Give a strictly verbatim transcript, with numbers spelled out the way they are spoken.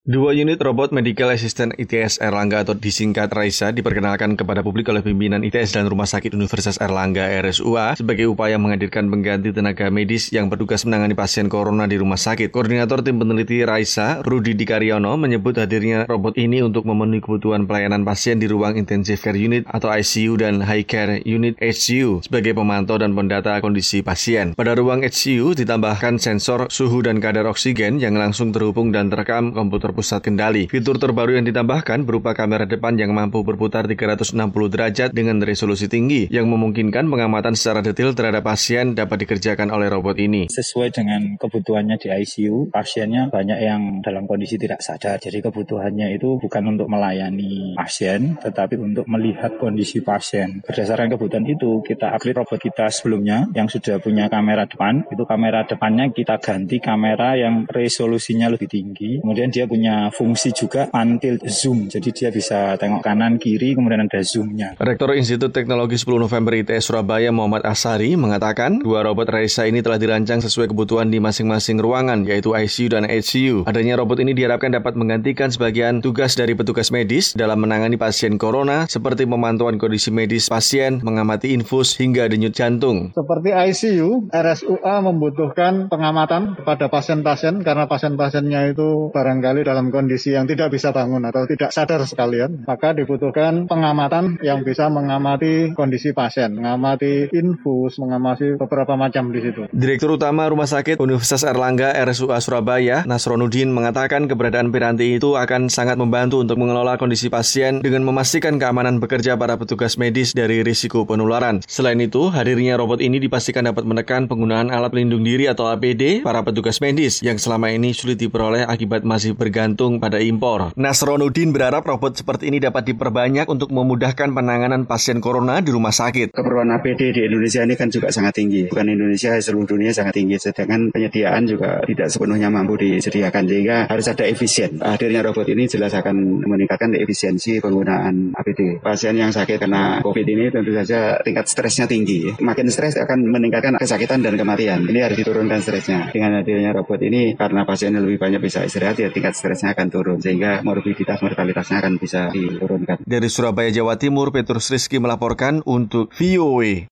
Dua unit robot Medical Assistant I T S Erlangga atau disingkat RAISA diperkenalkan kepada publik oleh pimpinan I T S dan Rumah Sakit Universitas Erlangga R S U A sebagai upaya menghadirkan pengganti tenaga medis yang bertugas menangani pasien corona di rumah sakit. Koordinator tim peneliti RAISA, Rudi Dikaryono, menyebut hadirnya robot ini untuk memenuhi kebutuhan pelayanan pasien di ruang Intensive Care Unit atau I C U dan High Care Unit H C U sebagai pemantau dan pendata kondisi pasien. Pada ruang H C U ditambahkan sensor suhu dan kadar oksigen yang langsung terhubung dan terekam komputer pusat kendali. Fitur terbaru yang ditambahkan berupa kamera depan yang mampu berputar tiga ratus enam puluh derajat dengan resolusi tinggi yang memungkinkan pengamatan secara detail terhadap pasien dapat dikerjakan oleh robot ini. Sesuai dengan kebutuhannya di I C U, pasiennya banyak yang dalam kondisi tidak sadar. Jadi kebutuhannya itu bukan untuk melayani pasien, tetapi untuk melihat kondisi pasien. Berdasarkan kebutuhan itu, kita upgrade robot kita sebelumnya yang sudah punya kamera depan. Itu kamera depannya kita ganti kamera yang resolusinya lebih tinggi. Kemudian dia punya punya fungsi juga until zoom, jadi dia bisa tengok kanan kiri kemudian ada zoomnya. Rektor Institut Teknologi sepuluh November I T S Surabaya Muhammad Asari mengatakan dua robot RAISA ini telah dirancang sesuai kebutuhan di masing-masing ruangan yaitu I C U dan H C U. Adanya robot ini diharapkan dapat menggantikan sebagian tugas dari petugas medis dalam menangani pasien corona seperti pemantauan kondisi medis pasien, mengamati infus hingga denyut jantung. Seperti I C U, R S U A membutuhkan pengamatan kepada pasien-pasien karena pasien-pasiennya itu barangkali dalam kondisi yang tidak bisa bangun atau tidak sadar sekalian, maka dibutuhkan pengamatan yang bisa mengamati kondisi pasien, mengamati infus, mengamati beberapa macam di situ. Direktur Utama Rumah Sakit Universitas Erlangga R S U A Surabaya, Nasronuddin, mengatakan keberadaan piranti itu akan sangat membantu untuk mengelola kondisi pasien dengan memastikan keamanan bekerja para petugas medis dari risiko penularan. Selain itu, hadirnya robot ini dipastikan dapat menekan penggunaan alat pelindung diri atau A P D para petugas medis yang selama ini sulit diperoleh akibat masih bergantung pada impor. Nasronuddin berharap robot seperti ini dapat diperbanyak untuk memudahkan penanganan pasien corona di rumah sakit. Keperluan A P D di Indonesia ini kan juga sangat tinggi. Bukan Indonesia, seluruh dunia sangat tinggi. Sedangkan penyediaan juga tidak sepenuhnya mampu disediakan. Sehingga harus ada efisien. Hadirnya robot ini jelas akan meningkatkan efisiensi penggunaan A P D. Pasien yang sakit karena COVID ini tentu saja tingkat stresnya tinggi. Makin stres akan meningkatkan kesakitan dan kematian. Ini harus diturunkan stresnya. Dengan hadirnya robot ini, karena pasiennya lebih banyak bisa istirahat, ya tingkat stresnya akan turun. Sehingga morbiditas mortalitasnya akan bisa diturunkan. Dari Surabaya, Jawa Timur, Petrus Rizky melaporkan untuk V O A.